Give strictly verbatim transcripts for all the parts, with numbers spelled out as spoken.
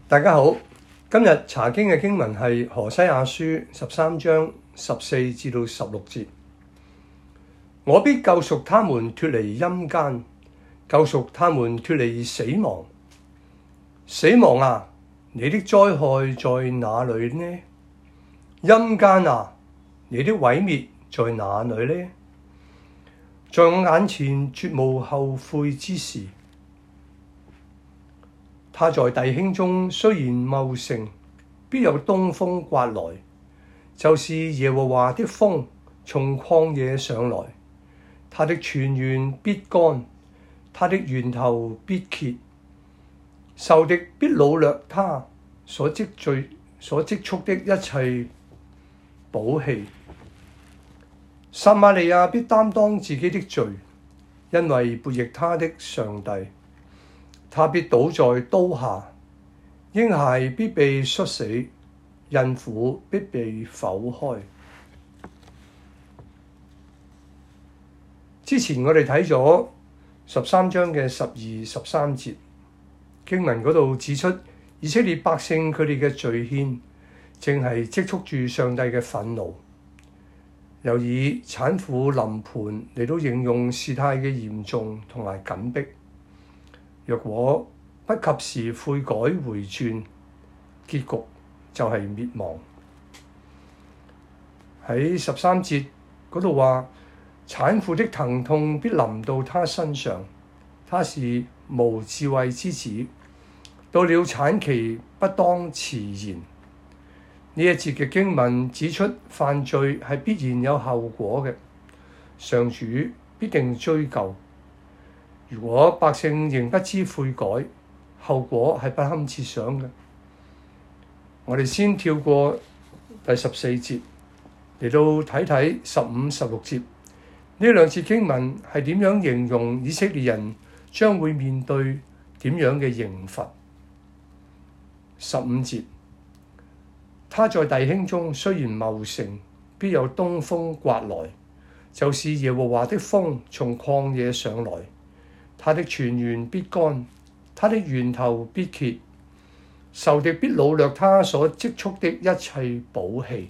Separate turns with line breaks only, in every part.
大家好，今日查經嘅經文係何西阿書十三章十四至到十六節。我必救贖他們脫離陰間，救贖他們脫離死亡。死亡啊，你的災害在哪裏呢？陰間啊，你的毀滅在哪裏呢？在我眼前絕無後悔之事。他在弟兄中雖然茂盛，必有東風刮來，就是耶和華的風從曠野上來。他的泉源必乾，他的源頭必竭。仇敵必擄掠他所積聚、所積蓄的一切寶器。撒瑪利亞必擔當自己的罪，因為悖逆他的上帝。他必倒在刀下，嬰孩必被摔死，孕婦必被剖開。之前我哋睇咗十三章嘅十二、十三節經文嗰度指出，以色列百姓佢哋嘅罪愆，正係積蓄住上帝嘅憤怒，又以產婦臨盆嚟到形容事態嘅嚴重同埋緊迫。若果不及時悔改回轉，結局就係滅亡。喺十三節嗰度話，產婦的疼痛必臨到他身上，他是無智慧之子，到了產期不當遲延。呢一節嘅經文指出，犯罪係必然有後果嘅，上主必定追究。如果百姓仍不知悔改，後果係不堪設想嘅。我哋先跳過第十四節嚟到睇睇十五、十六節，呢兩節經文係點樣形容以色列人將會面對點樣嘅刑罰？十五節，他在弟兄中雖然茂盛，必有東風刮來，就是耶和華的風從曠野上來。他的泉源必乾，他的源頭必竭。仇敵必擄掠他所積蓄的一切寶器。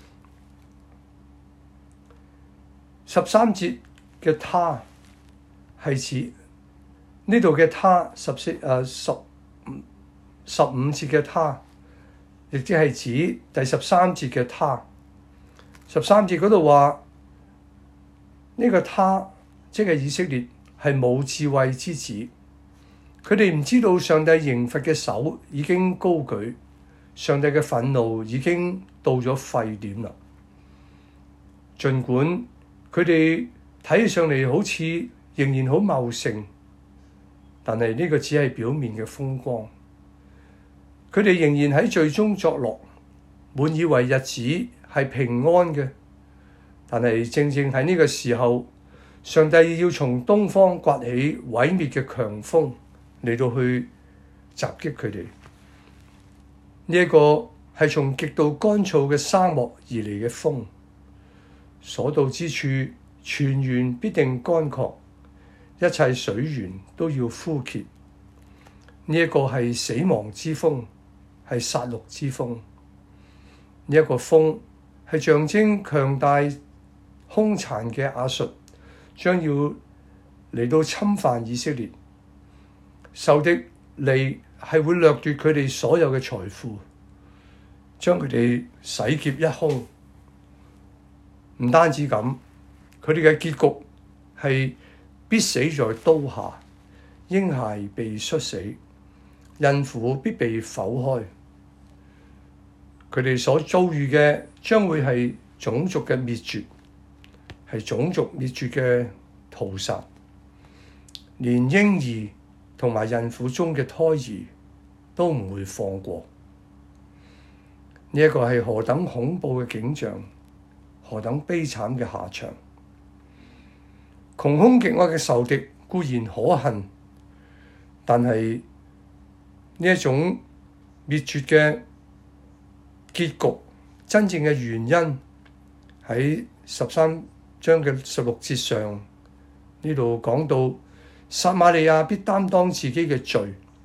十三節嘅他係指呢度嘅他，十四誒十十五節嘅他，亦即係指第十三節嘅他。十三節嗰度話呢個他即係以色列，係冇智慧之子，佢哋唔知道上帝刑罰嘅手已經高舉，上帝嘅憤怒已經到咗沸點啦。儘管佢哋睇起上嚟好似仍然好茂盛，但係呢個只係表面嘅風光。佢哋仍然喺罪中作樂，滿以為日子係平安嘅，但係正正喺呢個時候，上帝要從東方刮起毀滅嘅強風嚟到去襲擊佢哋。呢、這、一個係從極度乾燥嘅沙漠而嚟嘅風，所到之處泉源必定乾涸，一切水源都要枯竭。呢、這、一個係死亡之風，係殺戮之風。呢、這、一個風係象徵強大兇殘嘅亞述將要嚟到侵犯以色列，仇敵嚟係會掠奪佢哋所有嘅財富，將佢哋洗劫一空。唔單止咁，佢哋嘅結局係必死在刀下，嬰孩被摔死，孕婦必被剖開。佢哋所遭遇嘅將會係種族嘅滅絕。係種族滅絕嘅屠殺，連嬰兒同埋孕婦中嘅胎兒都唔會放過。呢、這、一個係何等恐怖嘅景象，何等悲慘嘅下場。窮兇極惡嘅仇敵固然可恨，但係呢一種滅絕嘅結局，真正嘅原因喺十三章嘅十六節上，呢度講到撒瑪利亞必擔當自己嘅罪，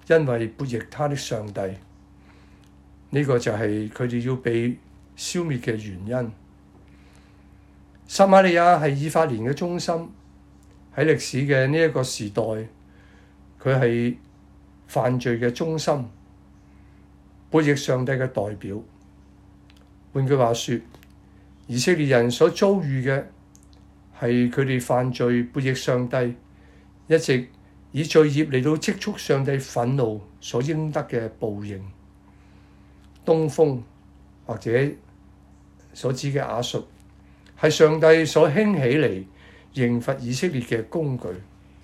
因為悖逆他的上帝。呢、這個就係佢哋要被消滅嘅原因。撒瑪利亞係以法蓮嘅中心，喺歷史嘅呢一個時代，佢係犯罪嘅中心，悖逆上帝嘅代表。換句話說，以色列人所遭遇嘅係佢哋犯罪悖逆上帝，一直以罪孽嚟到積蓄上帝憤怒所應得嘅報應。東風或者所指嘅亞述係上帝所興起嚟刑罰以色列嘅工具。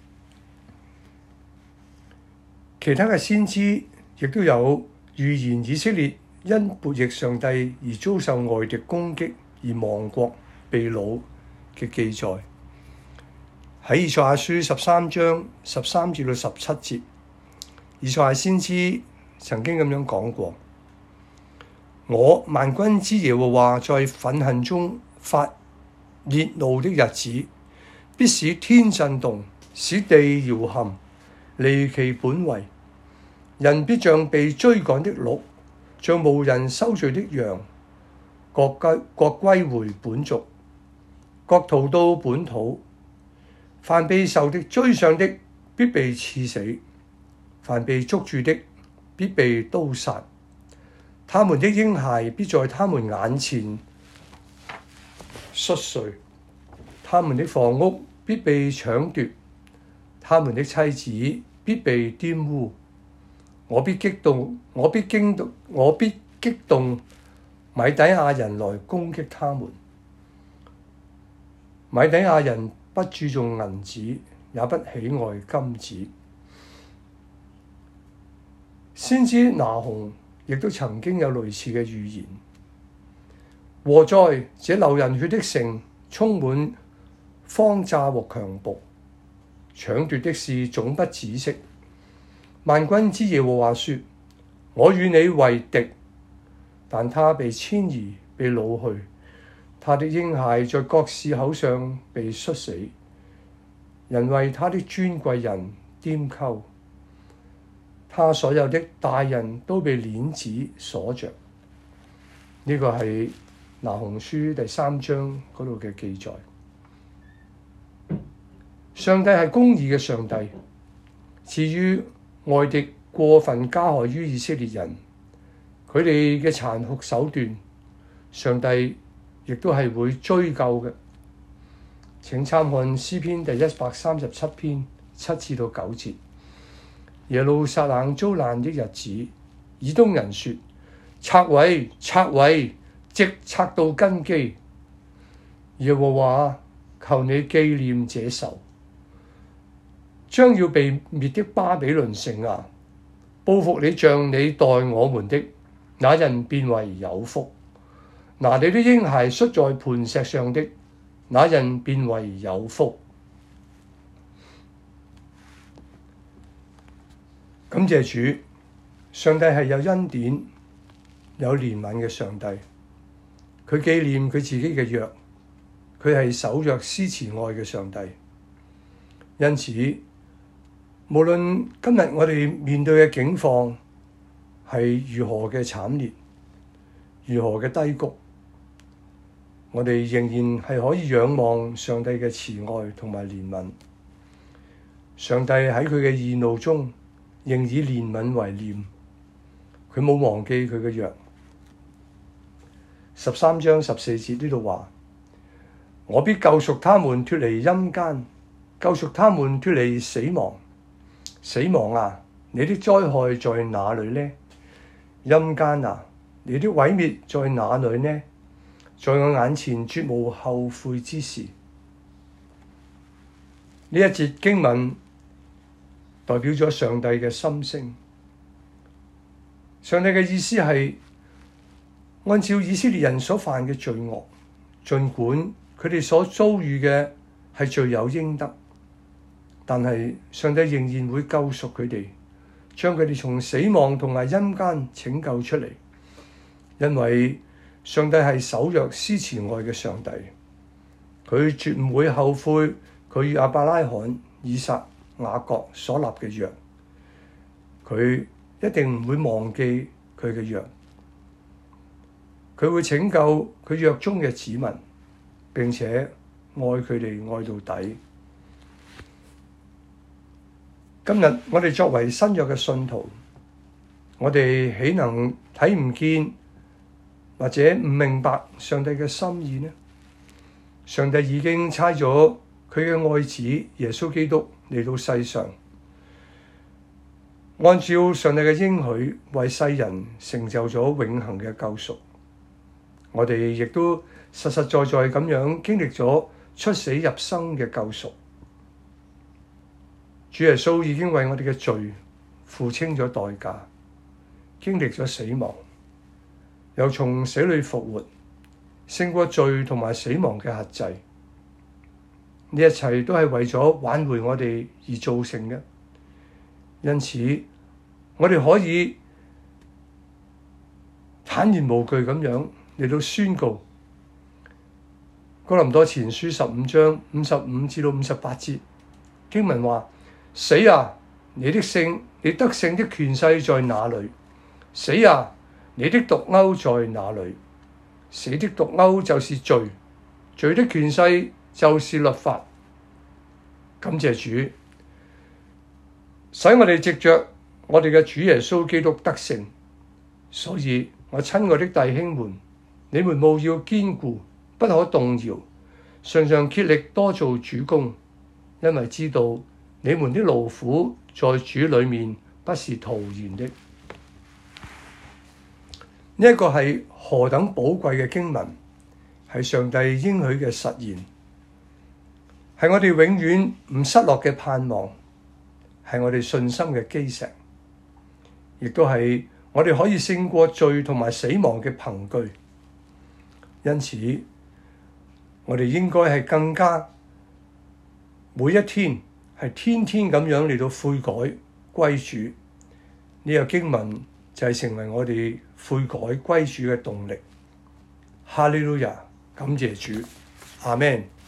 其他嘅先知亦都有預言以色列因悖逆上帝而遭受外敵攻擊而亡國被擄嘅記載。喺以賽亞書十三章十三至到十七節，以賽亞先知曾經咁樣講過：我萬軍之耶和華在憤恨中發烈怒的日子，必使天震動，使地搖撼，離其本位。人必像被追趕的鹿，像無人收聚的羊，各歸各歸回本族，各逃到本土。凡被仇敵追上的，必被刺死；凡被捉住的，必被刀殺。他們的嬰孩必在他們眼前摔碎，他們的房屋必被搶奪，他們的妻子必被玷污。我必激動，我必驚動，我必激動米底亞人來攻擊他們。米底亞人不注重銀子，也不喜愛金子。先知拿鴻亦都曾經有類似嘅預言。禍哉！這流人血的城，充滿荒詐和強暴，搶奪的事總不止息。萬軍之耶和華說：我與你為敵，但他被遷移，被擄去。他的嬰孩在各市口上被摔死，人為他的尊貴人拈鬮。他所有的大人都被鏈子鎖着。呢、這個係拿鴻書第三章嗰度嘅記載。上帝係公義嘅上帝，至於外敵過分加害於以色列人，佢哋嘅殘酷手段，上帝亦都係會追究嘅。請參看詩篇第一百三十七篇七至到九節。耶路撒冷遭難的日子，以東人說：拆毀，拆毀，直拆到根基。耶和華，求你紀念這仇，將要被滅的巴比倫城啊！報復你像你待我們的那人，變為有福。拿你的嬰孩摔在磐石上的那人，變為有福。感謝主，上帝係有恩典、有憐憫嘅上帝。佢紀念佢自己嘅約，佢係守約施慈愛嘅上帝。因此，無論今日我哋面對嘅境況係如何嘅慘烈、如何嘅低谷，我哋仍然係可以仰望上帝嘅慈愛同埋憐憫。上帝喺佢嘅義怒中，仍以憐憫為念，佢冇忘記佢嘅約。十三章十四節呢度話：我必救贖他們脫離陰間，救贖他們脫離死亡。死亡啊，你的災害在哪裏呢？陰間啊，你的毀滅在哪裏呢？在我眼前絕無後悔之事。呢一節經文代表咗上帝嘅心聲。上帝嘅意思係按照以色列人所犯嘅罪惡，儘管佢哋所遭遇嘅係罪有應得，但係上帝仍然會救贖佢哋，將佢哋從死亡同埋陰間拯救出嚟。因為上帝係守約施慈愛嘅上帝，佢絕唔會後悔佢與亞伯拉罕、以撒、雅各所立嘅約， 佢一定唔會忘記佢嘅約，佢會拯救佢約中嘅子民，並且愛佢哋愛到底。今日我哋作為新約嘅信徒，我哋豈能睇唔見或者唔明白上帝嘅心意呢？上帝已經差咗佢嘅愛子耶穌基督嚟到世上，按照上帝嘅應許，為世人成就咗永恆嘅救贖。我哋亦都實實在在咁樣經歷咗出死入生嘅救贖。主耶穌已經為我哋嘅罪付清咗代價，經歷咗死亡，又從死裏復活，勝過罪同埋死亡嘅轄制。呢一切都係為咗挽回我哋而造成嘅，因此我哋可以坦然無懼咁樣嚟到宣告。哥林多前書十五章五十五至到五十八節經文話：死啊！你的勝，你得勝的權勢在哪裏？死啊！你的毒鈎在哪裏？死的毒鈎就是罪，罪的權勢就是律法。感謝主，使我哋藉着我哋嘅主耶穌基督得勝。所以我親愛的弟兄們，你們務要堅固，不可動搖，常常竭力多做主工，因為知道你們的勞苦在主裏面不是徒然的。呢一個係何等寶貴嘅經文，係上帝應許嘅實現，係我哋永遠唔失落嘅盼望，係我哋信心嘅基石，亦都係我哋可以勝過罪同埋死亡嘅憑據。因此，我哋應該係更加每一天係天天咁樣嚟到悔改歸主。呢個經文就係成為我哋悔改歸主嘅動力。哈利路亞，感謝主，阿們。